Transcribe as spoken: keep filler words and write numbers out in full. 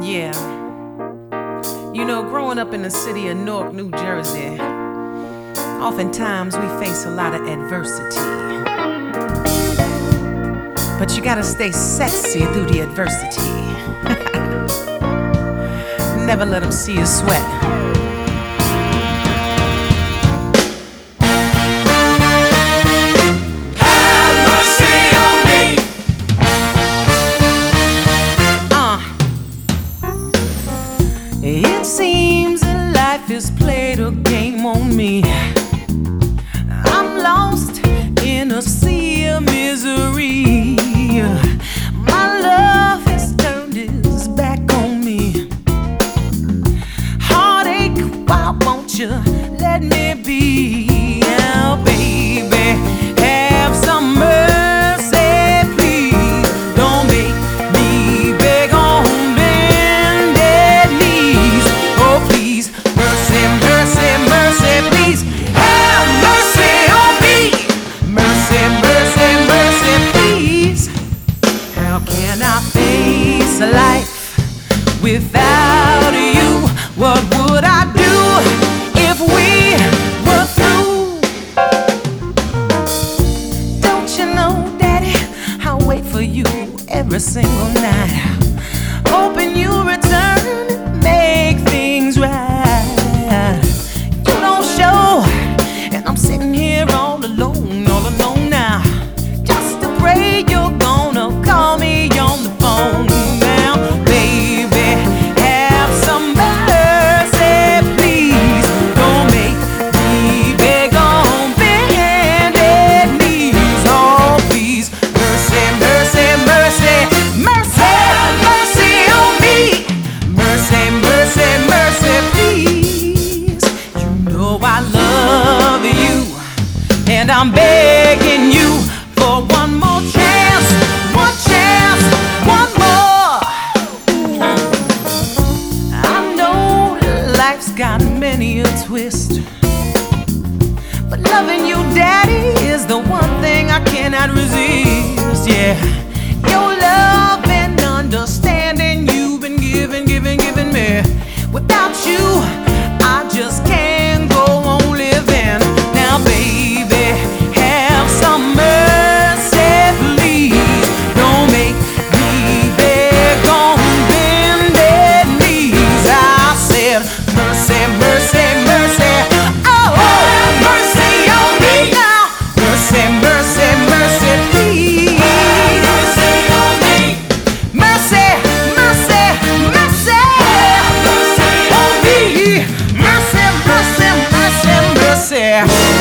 Yeah. You know, growing up in the city of Newark, New Jersey, oftentimes we face a lot of adversity. But you gotta stay sexy through the adversity. Never let them see you sweat. It seems that life has played a game on me. I'm lost in a sea of misery. My love has turned its back on me. Heartache, why won't you let me be? Oh, baby, have some mercy, please. Don't make me beg on bended knees. Oh, please, mercy, mercy, mercy, please. Have mercy on me. Mercy, mercy, mercy, please. How can I face life without you? What would I do if we were through? Don't you know, Daddy, I'll wait for you every single night, hoping you return and make things right. You don't show, and I'm sitting here all alone, all alone now, just to pray you're gonna call me on the phone. Now, baby, have some mercy, please. Don't make me beg on bended knees. Oh, please, mercy, mercy, mercy, mercy, mercy on me. Mercy, mercy, mercy, please. You know I love you, and I'm begging you for one more chance, one chance, one more. I know that life's got many a twist, but loving you, Daddy, is the one thing I cannot resist. Yeah, your love and understanding you've been giving, giving, giving me. Without you, I just can't go on living. Now, baby, have some mercy, please. Don't make me beg on bended knees. I said, mercy, mercy, mercy. Oh, have mercy on me now. Mercy, mercy, mercy, please. Mercy on me. Mercy, mercy, mercy. Mercy on me. Mercy, mercy, mercy, mercy.